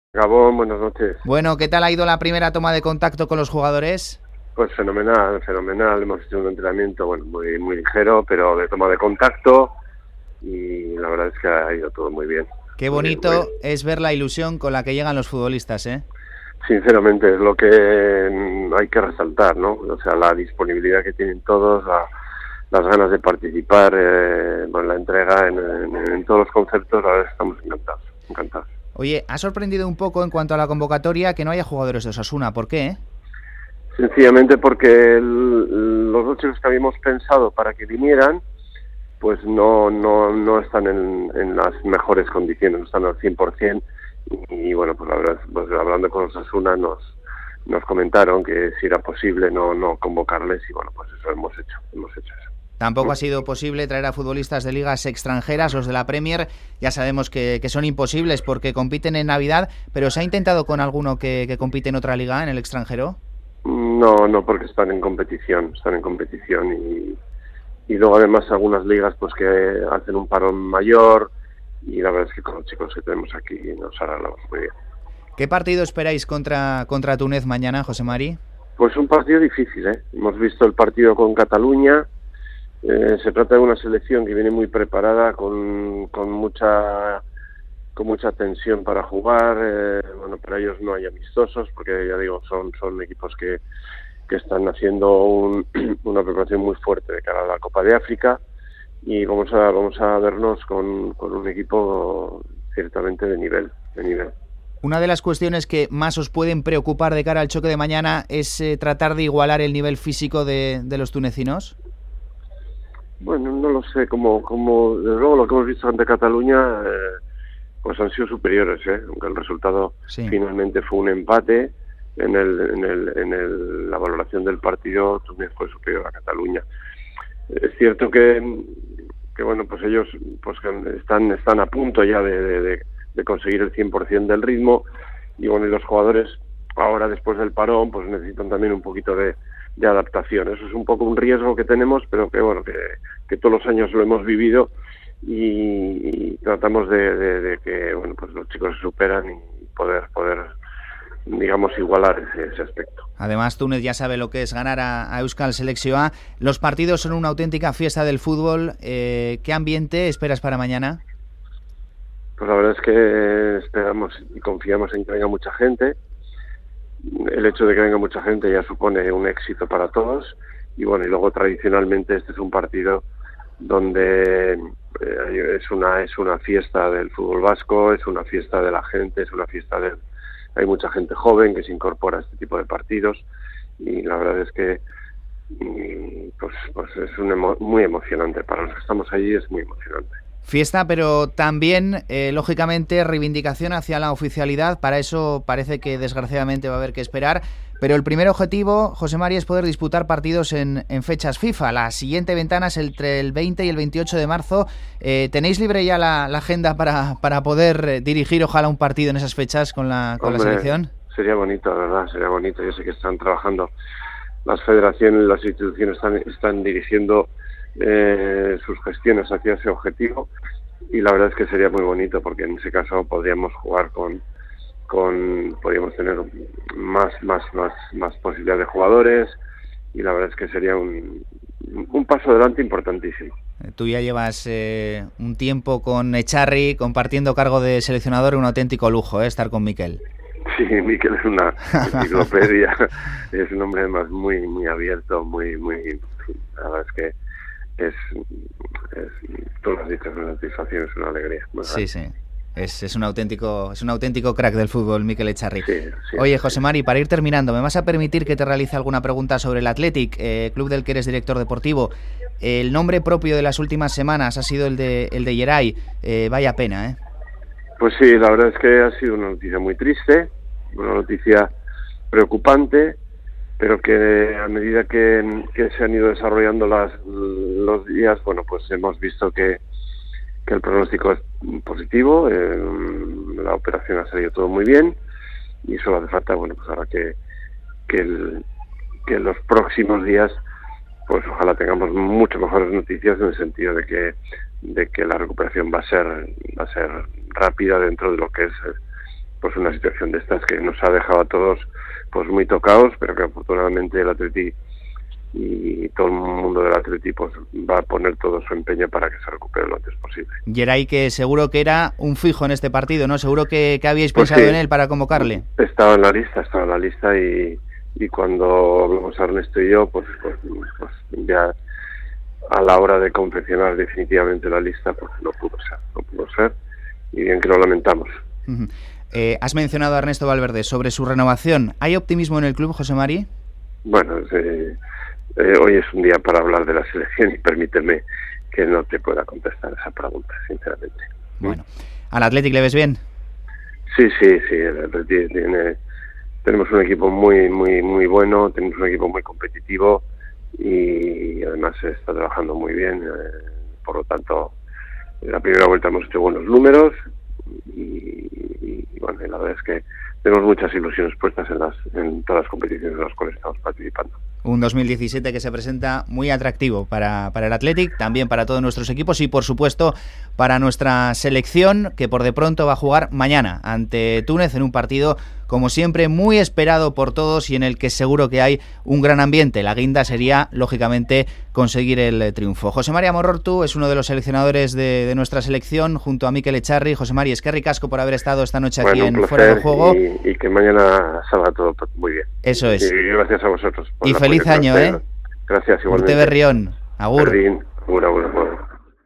Gabón, buenas noches. Bueno, ¿qué tal ha ido la primera toma de contacto con los jugadores? Pues fenomenal, fenomenal. Hemos hecho un entrenamiento, bueno, muy ligero, pero de toma de contacto y la verdad es que ha ido todo muy bien. Qué Muy bien, muy bien. bonito es ver la ilusión con la que llegan los futbolistas, ¿eh? Sinceramente es lo que hay que resaltar, ¿no? O sea, la disponibilidad que tienen todos, las ganas de participar, bueno, la entrega en todos los conceptos, la verdad es que estamos encantados, encantados. Oye, ha sorprendido un poco en cuanto a la convocatoria que no haya jugadores de Osasuna. ¿Por qué? Sencillamente porque los dos chicos que habíamos pensado para que vinieran, pues no están en las mejores condiciones, no están al 100%, y bueno, pues la verdad, pues hablando con Osasuna nos comentaron que si era posible no convocarles, y bueno, pues eso hemos hecho eso. Tampoco ha sido posible traer a futbolistas de ligas extranjeras, los de la Premier. Ya sabemos que son imposibles porque compiten en Navidad, pero ¿se ha intentado con alguno que compite en otra liga, en el extranjero? No, porque están en competición, y luego además algunas ligas pues que hacen un parón mayor, y la verdad es que con los chicos que tenemos aquí nos arreglamos muy bien. ¿Qué partido esperáis contra Túnez mañana, José Mari? Pues un partido difícil, ¿eh? Hemos visto el partido con Cataluña. Se trata de una selección que viene muy preparada, con mucha tensión para jugar. Bueno, para ellos no hay amistosos, porque ya digo, son equipos que están haciendo una preparación muy fuerte de cara a la Copa de África, y vamos a vernos con un equipo ciertamente de nivel. Una de las cuestiones que más os pueden preocupar de cara al choque de mañana es tratar de igualar el nivel físico de los tunecinos. Bueno, no lo sé, como desde luego lo que hemos visto ante Cataluña, pues han sido superiores, aunque el resultado Sí. finalmente fue un empate. La valoración del partido, Túnez fue superior a Cataluña. Es cierto que bueno, pues ellos pues están a punto ya de conseguir el 100% del ritmo, y bueno, y los jugadores ahora, después del parón, pues necesitan también un poquito de adaptación. Eso es un poco un riesgo que tenemos, pero que bueno, que todos los años lo hemos vivido, y tratamos de que bueno, pues los chicos se superan y poder digamos igualar ese aspecto. Además, Túnez ya sabe lo que es ganar a Euskal Selección A. Los partidos son una auténtica fiesta del fútbol. ¿Qué ambiente esperas para mañana? Pues la verdad es que esperamos y confiamos en que venga mucha gente. El hecho de que venga mucha gente ya supone un éxito para todos, y bueno, y luego tradicionalmente este es un partido donde es una fiesta del fútbol vasco, es una fiesta de la gente, hay mucha gente joven que se incorpora a este tipo de partidos, y la verdad es que pues es muy emocionante para los que estamos allí, es muy emocionante. Fiesta, pero también, lógicamente, reivindicación hacia la oficialidad. Para eso parece que desgraciadamente va a haber que esperar. Pero el primer objetivo, José Mari, es poder disputar partidos en fechas FIFA. La siguiente ventana es entre el 20 y el 28 de marzo. ¿Tenéis libre ya la agenda para poder dirigir, ojalá, un partido en esas fechas con la selección? Sería bonito, la verdad, sería bonito. Yo sé que están trabajando las federaciones, las instituciones están dirigiendo sus gestiones hacia ese objetivo, y la verdad es que sería muy bonito, porque en ese caso podríamos jugar podríamos tener más posibilidad de jugadores, y la verdad es que sería un paso adelante importantísimo. Tú ya llevas un tiempo con Echarri compartiendo cargo de seleccionador, un auténtico lujo, estar con Mikel. Sí, Mikel es una enciclopedia, es un hombre además muy abierto, la verdad es que tú lo has dicho, es una satisfacción, es una alegría. Sí. Es un auténtico crack del fútbol, Mikel Echarri. Sí. Oye, José Mari, para ir terminando, ¿me vas a permitir que te realice alguna pregunta sobre el Athletic, club del que eres director deportivo? El nombre propio de las últimas semanas ha sido el de Yeray. Vaya pena, ¿eh? Pues sí, la verdad es que ha sido una noticia muy triste, una noticia preocupante, pero que a medida que se han ido desarrollando los días, bueno, pues hemos visto que el pronóstico es positivo, la operación ha salido todo muy bien, y solo hace falta, bueno, pues ahora que los próximos días, pues ojalá tengamos mucho mejores noticias, en el sentido de que la recuperación va a ser rápida dentro de lo que es pues una situación de estas que nos ha dejado a todos pues muy tocados, pero que afortunadamente el Atleti y todo el mundo del Atleti pues va a poner todo su empeño para que se recupere lo antes posible. Geray, que seguro que era un fijo en este partido, ¿no? Seguro que habíais Pues pensado sí, en él para convocarle. Estaba en la lista y cuando hablamos Ernesto y yo, pues ya a la hora de confeccionar definitivamente la lista, pues no pudo ser, y bien que lo lamentamos. Uh-huh. Has mencionado a Ernesto Valverde sobre su renovación. ¿Hay optimismo en el club, José Mari? Bueno, hoy es un día para hablar de la selección y permíteme que no te pueda contestar esa pregunta, sinceramente. Bueno, ¿al Athletic le ves bien? Sí, el Athletic tenemos un equipo muy bueno, tenemos un equipo muy competitivo y además se está trabajando muy bien, por lo tanto, en la primera vuelta hemos hecho buenos números y bueno, la verdad es que tenemos muchas ilusiones puestas en todas las competiciones en las cuales estamos participando. Un 2017 que se presenta muy atractivo para el Athletic, también para todos nuestros equipos y por supuesto para nuestra selección, que por de pronto va a jugar mañana ante Túnez en un partido como siempre muy esperado por todos y en el que seguro que hay un gran ambiente. La guinda sería lógicamente conseguir el triunfo. José Mari Amorortu es uno de los seleccionadores de nuestra selección junto a Mikel Echarri. José Mari, es que ricasco por haber estado esta noche aquí en Fuera de Juego. Y que mañana salga todo muy bien. Eso es. Y gracias a vosotros. Y feliz año, Gracias igualmente. Urte Berrión. Agur. Berrín. Agur.